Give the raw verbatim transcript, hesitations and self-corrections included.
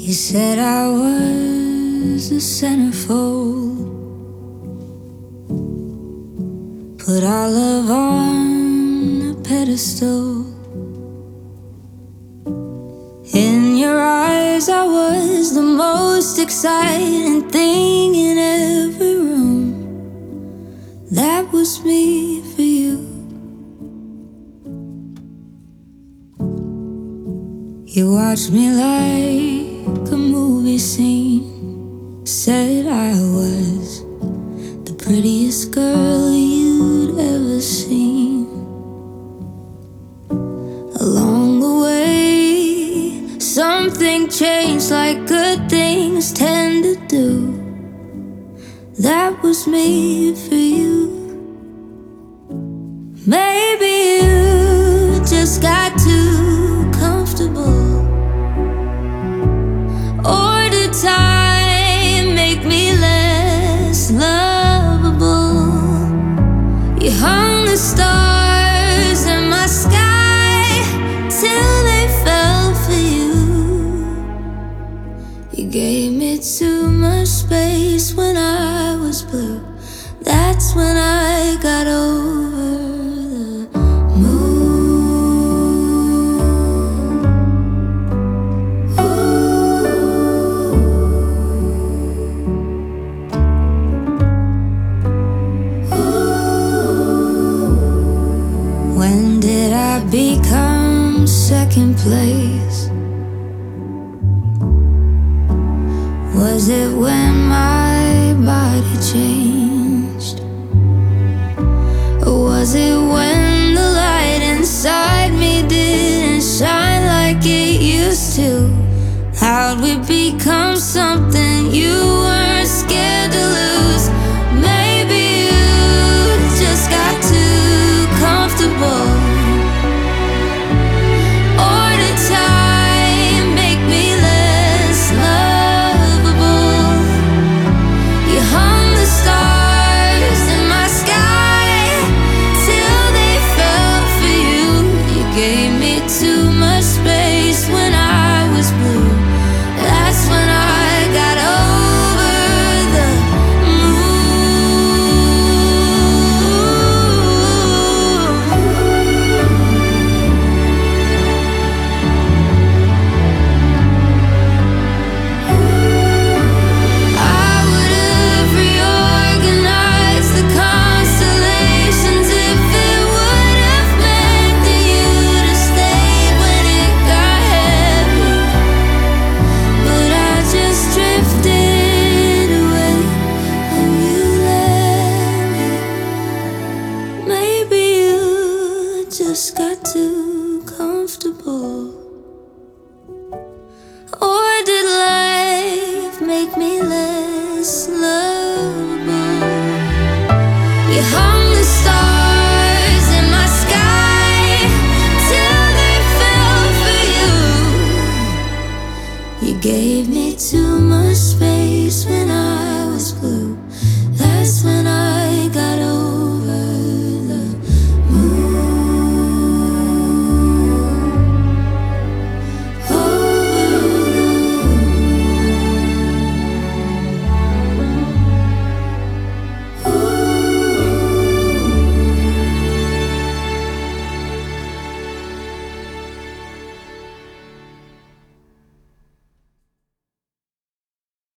You said I was the centerfold, put our love on a pedestal. In your eyes I was the most exciting thing in every room. That was me for you. You watched me like a movie scene, said I was the prettiest girl you'd ever seen. Along the way, something changed like good things tend to do. That was me for you. Maybe you just got too comfortable, or did time make me less lovable? You hung the stars in my sky till they fell for you. You gave me too much space when I was blue. That's when I got over the moon. Ooh. Ooh. When did I become second place? Was it when my body changed? Or was it when the light inside me didn't shine like it used to? How'd we become something you weren't scared to lose? Maybe you just got too comfortable, or did time make me less lovable? You hung the stars in my sky till they fell for you. You gave me too much space when I was blue. That's when I got over the I would have reorganized the constellations if it would have meant that you'd have stayed when it got heavy. But I just drifted away and you let me. Maybe you just got too comfortable, or did life make me less lovable? You hung the stars in my sky till they fell for you. You gave me too much space when I was blue.